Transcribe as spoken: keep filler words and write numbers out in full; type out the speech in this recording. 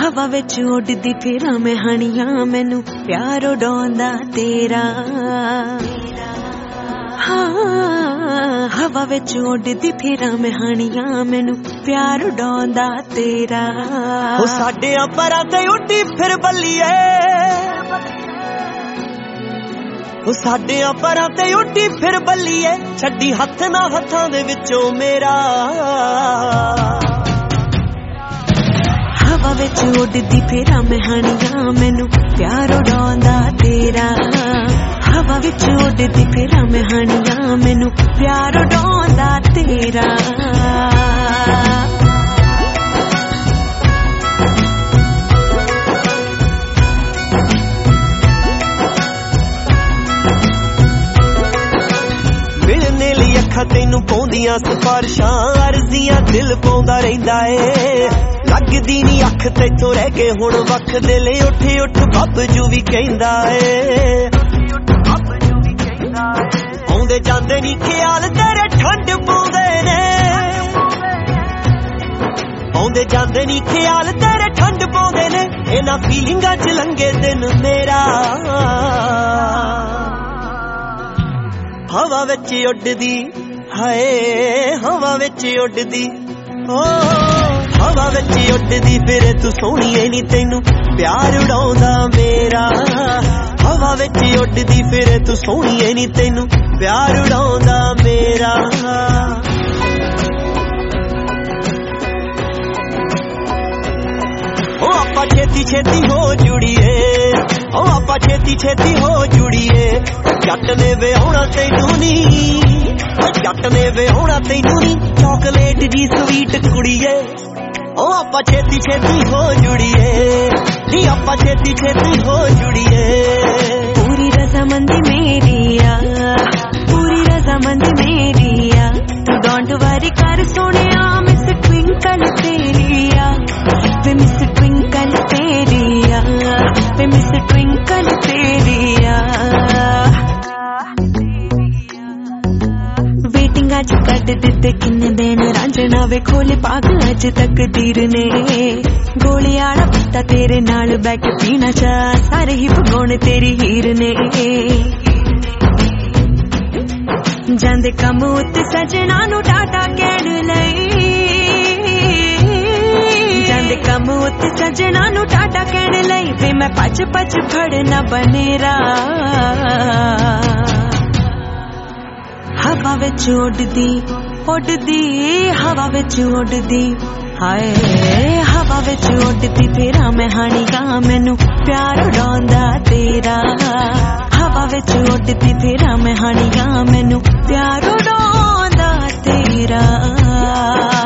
हवा विच उड़दी फिरां मैं हणियां मैनू प्यार उड़ाउंदा तेरा। हाँ हवा विच उड़दी फिरां मैं हणियां मैनू प्यार उड़ाउंदा तेरा। ओ साडे अंबरां ते उड्डी फिर बल्लीए, ओ साडे अंबरां ते उड्डी फिर बल्लीए, छड्डी हत्थ ना हत्थां दे विचों मेरा। हवा विच उड़दी फिरां मैं हणियां मैनू प्यार उड़ाउंदा तेरा। हवा विच उड़दी फिरां मैं हणियां मैनू प्यार उड़ाउंदा तेरा। मिलने लई अखां तैनू पाउंदियां सिफारिशां, अर्जियां दिल पाउंदा रहिंदा ए। लगदी नी अख तैथों रह के हुण वख, दिल उठ उठ बाबजू भी कहंदा ए। आउंदे जांदे नी ख्याल तेरे ठंड पाउंदे ने, आउंदे जांदे नी ख्याल तेरे ठंड पाउंदे ने, इन्हां फीलिंगां च लंघे दिन मेरा। हवा विच उड़दी हाय हवा विच उड़दी, ओ हवा विच उड़दी फिरे तू सोहणीए नी तैनू प्यार उड़ाउंदा मेरा। हवा विच उड़दी फिरे तू सोहणीए नी तैनू प्यार उड़ाउंदा मेरा। ओ आपां छेती छेती हो जुड़ीए, ओ आपां छेती छेती हो जुड़ीए, जट ने विआहुणा तैनू नी, जट ने विआहुणा तैनू नी, चॉकलेट जी स्वीट कुड़ीए। ओ आपां छेती छेती हो जुड़ीए, नी आपां छेती छेती हो जुड़ीए। पूरी रज़ामंदी मेरी आ, पूरी रज़ामंदी मेरी आ, तू डोंट वरी कर सोहणिया, मिस ट्विंकल तेरी आ, वे मिस ट्विंकल तेरी आ, वे मिस ट्विंकल तेरी आ। वेटिंग अज कट दिते किन्ने दिन रांझना वे खोले पाग अज तकदीर ने, गोली आला पत्ता तेरे नाल बैठ के पीना चाह, सारे ही भगौने तेरी हीर ने। जांदे कम उत्ते सजना नू टाटा कहण लई, जांदे कम उत्ते सजना नू टाटा कहण लई, वे मैं पच पच फड़ना बनेरा। हवा विच उड़दी उड़दी हवा विच उड़दी हाय हवा विच उड़दी फिरां मैं हणियां मैनू प्यार उड़ाउंदा तेरा। हवा विच उड़दी फिरां मैं हणियां मैनू प्यार उड़ाउंदा तेरा।